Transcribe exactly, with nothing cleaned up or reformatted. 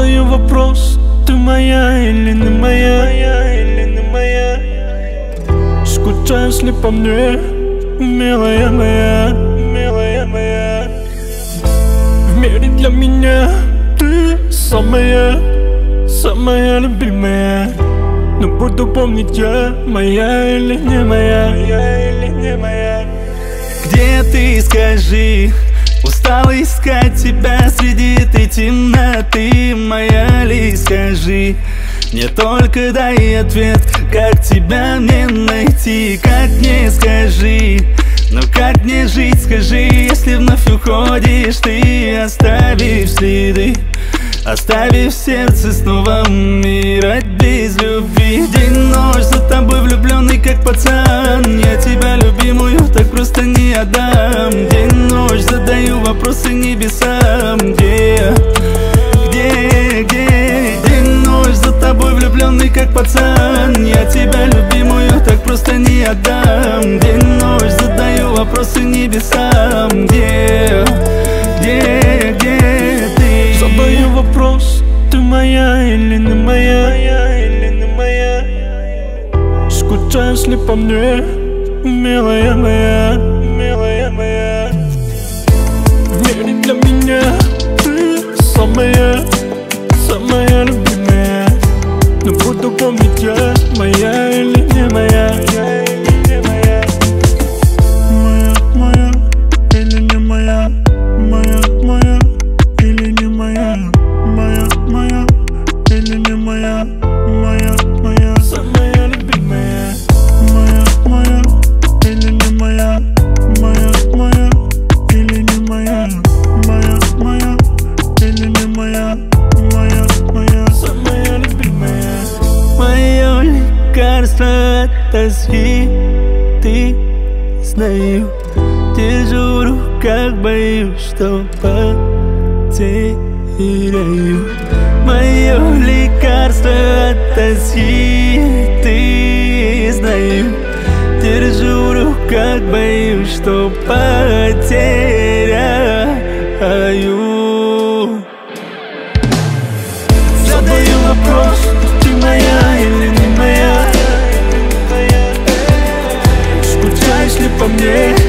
Задаю вопрос: ты моя или не моя, или не моя? Скучаешь ли по мне, милая моя, милая моя? В мире для меня ты самая, самая любимая. Но буду помнить я, моя или не моя, моя или не моя. Где ты, скажи? Устал искать тебя среди этой темноты. Моя ли, скажи? Мне только дай ответ, как тебя мне найти? Как мне, скажи? Ну как мне жить, скажи, если вновь уходишь ты, оставив следы, оставив сердце снова умирать без любви. День-ночь за тобой влюбленный, как пацан. Я тебя, любимую, так просто не отдам. День-ночь задаю вопросы небесам. Где, где, где? День-ночь за тобой влюбленный, как пацан. Я тебя, любимую, так просто не отдам. День-ночь задаю вопросы небесам. Где, где, где ты? Задаю вопрос: ты моя или не моя, или не моя? Скучаешь ли по мне, милая моя, милая моя? В мире для меня ты самая, самая любимая. Но буду помнить я, моя или не моя, моя или не моя? Моя, моя или не моя? Моя, моя или не моя? Моя, моя или не моя? Моя, моя, самая любимая. Моя, моя или не моя? Моя, моя или не моя? Моя, моя или не моя? Моя, моя, самая любимая. Мое лекарство от тоски, ты, знаю. Держу в руках, боюсь, что потеряю. Мое лекарство от тоски, ты, знаю. Держу в руках, боюсь, что потеряю. Задаю вопрос: ты моя или не моя? Скучаешь ли по мне,